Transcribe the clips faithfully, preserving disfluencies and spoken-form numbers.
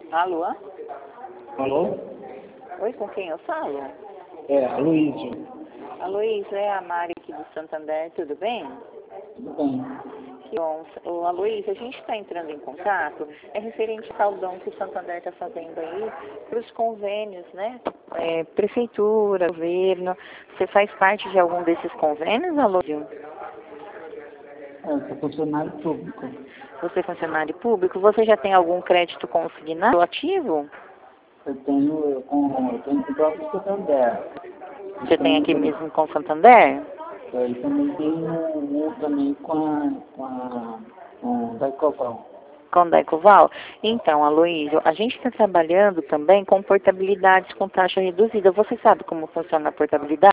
Alô? Alô? Oi, com quem eu falo? É, Aloysio. Aloysio, é a Mari aqui do Santander, tudo bem? Tudo bem. Que bom. Ô, Aloysio, a gente está entrando em contato, é referente ao dom que o Santander está fazendo aí para os convênios, né? É, prefeitura, governo. Você faz parte de algum desses convênios, Aloysio? É, eu sou funcionário público. Você é funcionário público? Você já tem algum crédito consignado ativo? Eu tenho, eu, com, eu tenho com o próprio Santander. Você tem aqui mesmo com o Santander? Eu também tenho um, um também com a, com a, com o Daicoval. Com o Daicoval? Então, Aloysio, a gente está trabalhando também com portabilidades com taxa reduzida. Você sabe como funciona a portabilidade?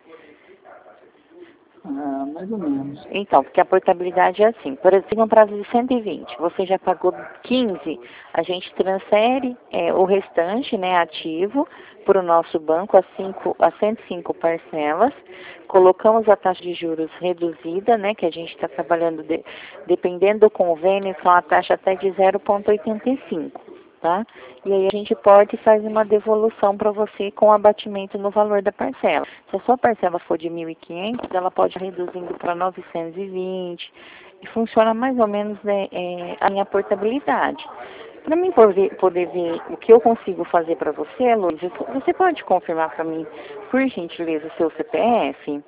Ah, mais ou menos. Então, porque a portabilidade é assim, por exemplo, um prazo de cento e vinte, você já pagou quinze, a gente transfere é, o restante, né, ativo, para o nosso banco a, cinco, a cento e cinco parcelas, colocamos a taxa de juros reduzida, né, que a gente está trabalhando, de, dependendo do convênio, são a taxa até de zero vírgula oitenta e cinco. Tá? E aí a gente pode fazer uma devolução para você com abatimento no valor da parcela. Se a sua parcela for de mil e quinhentos, ela pode ir reduzindo para novecentos e vinte. E funciona mais ou menos, né, é, a minha portabilidade. Para mim poder, poder ver o que eu consigo fazer para você, Luiz, você pode confirmar para mim, por gentileza, o seu C P F?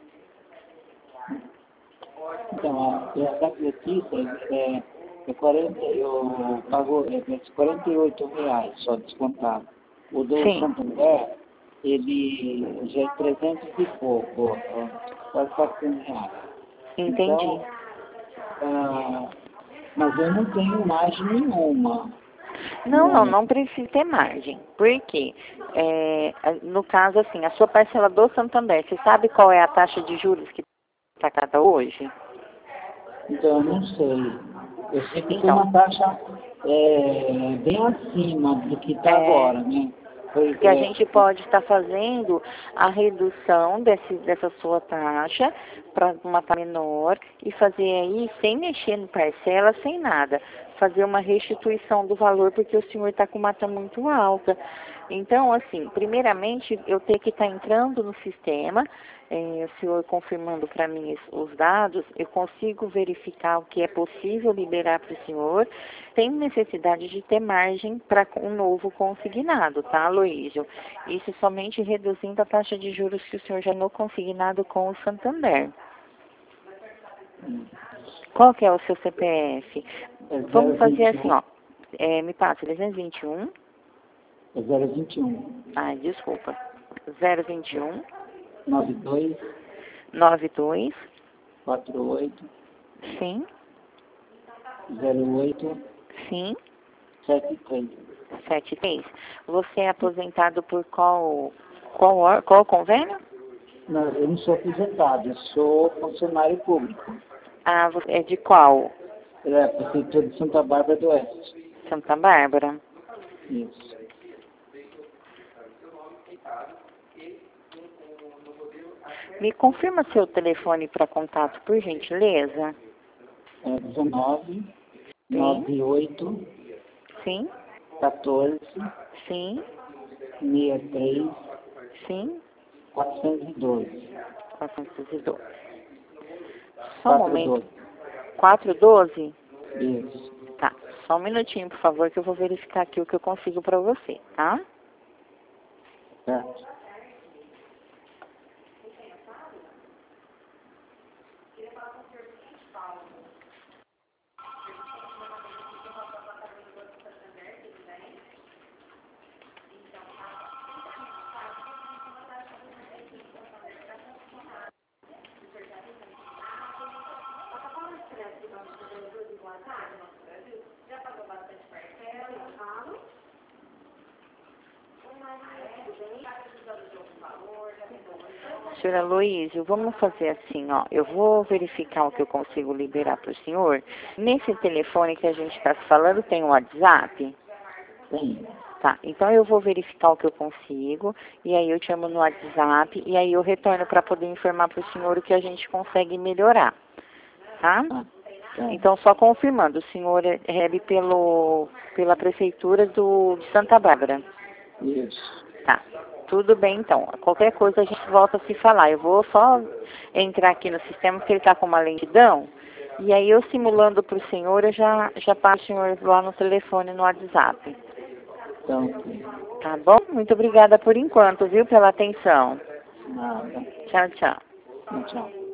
Então, a, essa notícia é, é quarenta, eu pago é, quarenta e oito reais só descontado. O do Sim, Santander, ele já é trezentos e pouco, ó, quase quatrocentos reais. entendi. Então, ah, mas eu não tenho margem nenhuma. Não, não, No, não precisa ter margem. Por quê? É, no caso, assim, a sua parcela do Santander, você sabe qual é a taxa de juros que está cada hoje? então, eu não sei. Eu sei que tem Então, uma taxa é, bem acima do que está é, agora, né? Pois que a é, gente pode estar fazendo a redução desse, dessa sua taxa para uma taxa menor e fazer aí, sem mexer no parcela, sem nada, fazer uma restituição do valor, porque o senhor está com uma taxa muito alta. Então, assim, primeiramente, eu tenho que estar entrando no sistema, eh, o senhor confirmando para mim es- os dados, eu consigo verificar o que é possível liberar para o senhor, sem necessidade de ter margem para um novo consignado, tá, Aloysio? Isso somente reduzindo a taxa de juros que o senhor já no consignado com o Santander. Qual que é o seu C P F? é Vamos fazer assim, zero vinte e um, ó, eh, me passa trezentos e vinte e um, é zero vinte e um, ai, desculpa, zero vinte e um, nove dois, nove dois, quatro oito, sim, zero oito, sim, sete três. sete três. Você é aposentado por qual, qual, or- qual convênio? Não, eu não sou aposentado, eu sou funcionário público. Ah, você é de qual? É, a Prefeitura de Santa Bárbara do Oeste. Santa Bárbara? Isso. Me confirma seu telefone para contato, por gentileza? É dezenove, Sim, noventa e oito, sim, quatorze, sim, sessenta e três, sim, quatrocentos e doze. quatrocentos e doze. Só um momento. quatrocentos e doze. quatrocentos e doze? Isso. Tá, só um minutinho, por favor, que eu vou verificar aqui o que eu consigo para você, tá? Certo. Senhora Aloysio, vamos fazer assim, ó. Eu vou verificar o que eu consigo liberar para o senhor. Nesse telefone que a gente está se falando, tem um WhatsApp? Tem. Tá, então eu vou verificar o que eu consigo, e aí eu te chamo no WhatsApp, e aí eu retorno para poder informar para o senhor o que a gente consegue melhorar, tá? Ah, É. Então, só confirmando, o senhor recebe pelo, pela Prefeitura do, de Santa Bárbara. Isso. Tá, tudo bem então. Qualquer coisa a gente volta a se falar. Eu vou só entrar aqui no sistema porque ele está com uma lentidão. E aí eu simulando para o senhor, eu já, já passo o senhor lá no telefone, no WhatsApp. Então, sim. Tá bom? Muito obrigada por enquanto, viu, pela atenção. Nada. Tchau, tchau. Tchau.